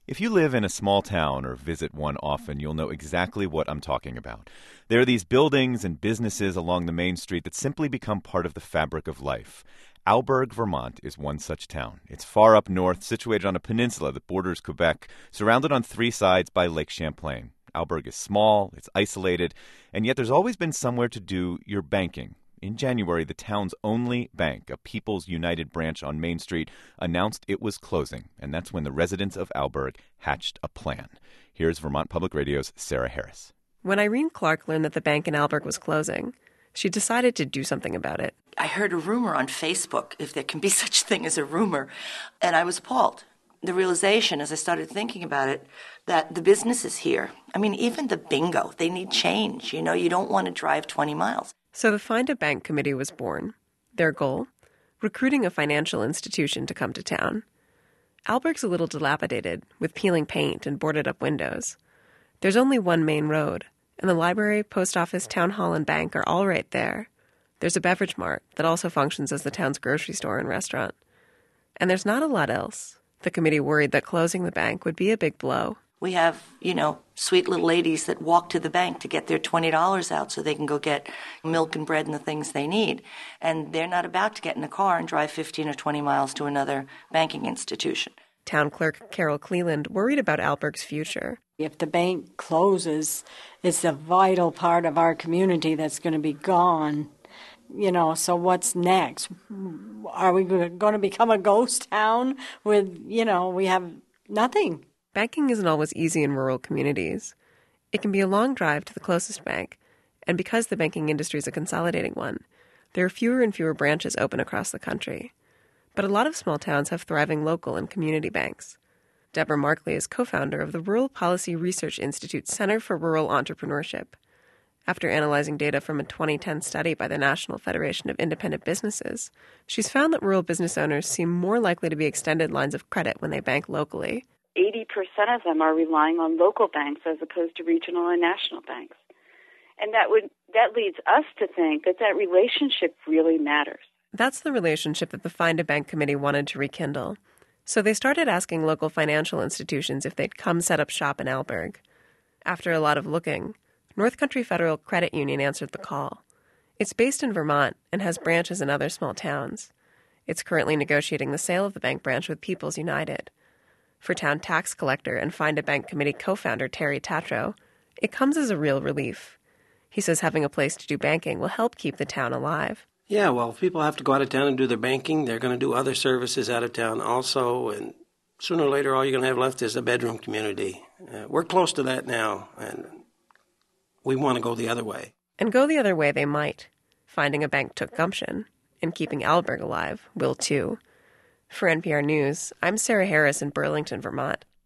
If you live in a small town or visit one often, you'll know exactly what I'm talking about. There are these buildings and businesses along the main street that simply become part of the fabric of life. Alberg, Vermont is one such town. It's far up north, situated on a peninsula that borders Quebec, surrounded on three sides by Lake Champlain. Alberg is small, it's isolated, and yet there's always been somewhere to do your banking. In January, the town's only bank, a People's United branch on Main Street, announced it was closing, and that's when the residents of Alberg hatched a plan. Here's Vermont Public Radio's Sarah Harris. When Irene Clark learned that the bank in Alberg was closing, she decided to do something about it. I heard a rumor on Facebook, if there can be such a thing as a rumor, and I was appalled. The realization, as I started thinking about it, that the businesses here, even the bingo, they need change. You don't want to drive 20 miles. So the Find a Bank Committee was born. Their goal? Recruiting a financial institution to come to town. Alberg's a little dilapidated, with peeling paint and boarded-up windows. There's only one main road, and the library, post office, town hall, and bank are all right there. There's a beverage mart that also functions as the town's grocery store and restaurant. And there's not a lot else. The committee worried that closing the bank would be a big blow. We have, sweet little ladies that walk to the bank to get their $20 out so they can go get milk and bread and the things they need. And they're not about to get in a car and drive 15 or 20 miles to another banking institution. Town clerk Carol Cleland worried about Alberg's future. If the bank closes, it's a vital part of our community that's going to be gone. So what's next? Are we going to become a ghost town with, we have nothing? Banking isn't always easy in rural communities. It can be a long drive to the closest bank, and because the banking industry is a consolidating one, there are fewer and fewer branches open across the country. But a lot of small towns have thriving local and community banks. Deborah Markley is co-founder of the Rural Policy Research Institute's Center for Rural Entrepreneurship. After analyzing data from a 2010 study by the National Federation of Independent Businesses, she's found that rural business owners seem more likely to be extended lines of credit when they bank locally. 80% of them are relying on local banks as opposed to regional and national banks. And that leads us to think that relationship really matters. That's the relationship that the Find a Bank Committee wanted to rekindle. So they started asking local financial institutions if they'd come set up shop in Alberg. After a lot of looking, North Country Federal Credit Union answered the call. It's based in Vermont and has branches in other small towns. It's currently negotiating the sale of the bank branch with People's United. For town tax collector and Find a Bank Committee co-founder Terry Tatro, it comes as a real relief. He says having a place to do banking will help keep the town alive. Yeah, well, if people have to go out of town and do their banking, they're going to do other services out of town also, and sooner or later all you're going to have left is a bedroom community. We're close to that now, and we want to go the other way. And go the other way they might. Finding a bank took gumption, and keeping Alberg alive will too. For NPR News, I'm Sarah Harris in Burlington, Vermont.